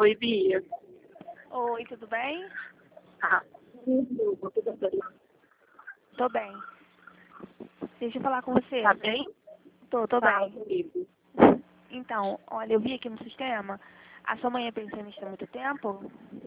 Oi, Bia. Oi, tudo bem? Ah, tudo bem. Tô bem. Deixa eu falar com você. Tá bem? Tô Fala bem. comigo. Então, olha, eu vi aqui no sistema. A sua mãe é pensionista há muito tempo?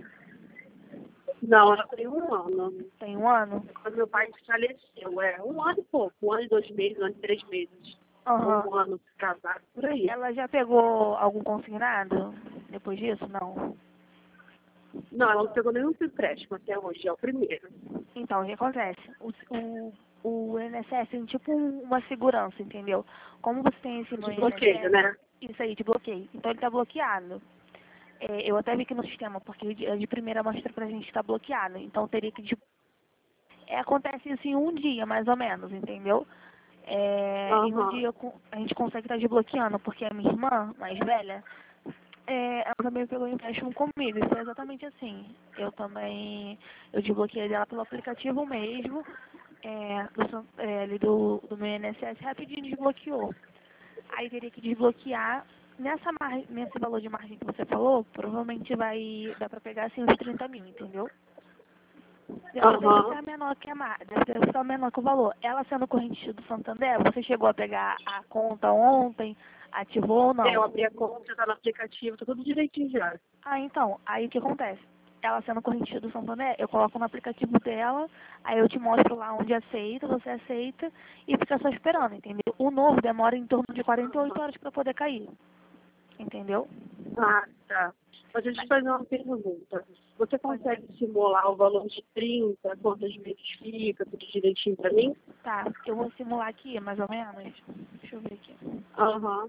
Não, ela tem 1 ano. Tem 1 ano? Quando meu pai faleceu, 1 ano e pouco, 1 ano e 2 meses, 1 ano e 3 meses. Aham. 1 ano casado, por aí. Ela já pegou algum consignado depois disso? Não. Não, ela não pegou nenhum empréstimo até hoje, é o primeiro. Então, o que acontece? O INSS tem tipo uma segurança, entendeu? Como você tem esse no Desbloqueio, INSS, né? isso aí de bloqueio. Então ele tá bloqueado. Eu até vi aqui no sistema, porque de primeira mostra pra gente que tá bloqueado. Então teria que acontece isso em um dia, mais ou menos, entendeu? Em um Aham. dia a gente consegue estar desbloqueando, porque a minha irmã, mais velha, ela também pegou um empréstimo comigo, e foi exatamente assim. Eu desbloqueei dela pelo aplicativo mesmo, ali do meu INSS, rapidinho desbloqueou. Aí teria que desbloquear, nesse valor de margem que você falou, provavelmente dá pra pegar assim uns 30 mil, entendeu? Ela deve Aham. ser menor que deve ser menor que o valor. Ela sendo corrente do Santander, você chegou a pegar a conta ontem, ativou ou Eu não? abri a conta, tá no aplicativo, tá tudo direitinho já. Ah, então, aí o que acontece? Ela sendo corrente do Santander, eu coloco no aplicativo dela, aí eu te mostro lá onde aceita, você aceita e fica só esperando, entendeu? O novo demora em torno de 48 horas para poder cair, entendeu? Ah, tá. Mas deixa eu te fazer uma pergunta. Você consegue simular o valor de 30, quantos meses fica, tudo direitinho pra mim? Tá, eu vou simular aqui, mais ou menos. Deixa eu ver aqui. Aham.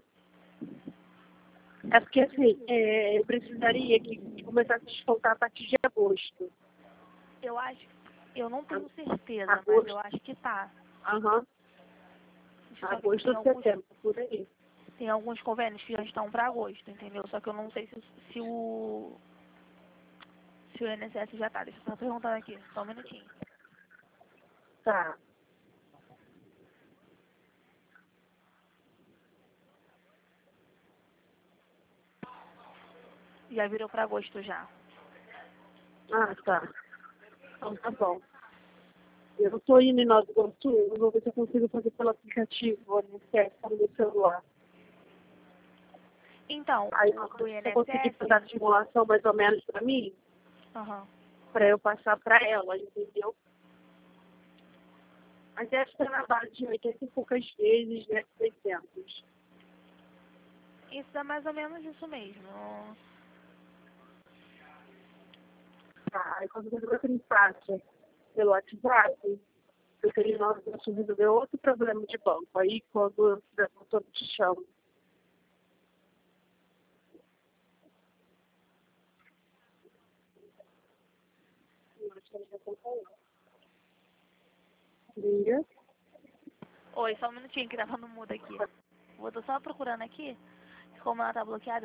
É porque, assim, eu precisaria que começasse a descontar a partir de agosto. Eu acho, eu não tenho certeza, mas eu Agosto, acho que tá. aham. Só que Agosto ou setembro, por aí. tem alguns convênios que já estão para agosto, entendeu? Só que eu não sei se se o INSS já tá. Deixa eu só perguntar aqui, só um minutinho. Tá. Já virou para agosto já. Ah, tá. Então tá bom. Eu tô indo em Nova Iguaçu, eu vou ver se eu consigo fazer pelo aplicativo, no meu celular. Então, Aí, o do se eu conseguir INSS, fazer a simulação mais ou menos pra mim, aham. pra eu passar pra ela, entendeu? Mas deve ser na base de 80 e poucas vezes, né? 600. Isso é mais ou menos isso mesmo. Tá, aí quando você me passa pelo WhatsApp, eu queria nós resolver outro problema de banco. Aí quando eu tiver voltando, eu te chamo. Liga. Oi, só um minutinho que tava no mudo aqui. Tô só procurando aqui. Como ela tá bloqueada,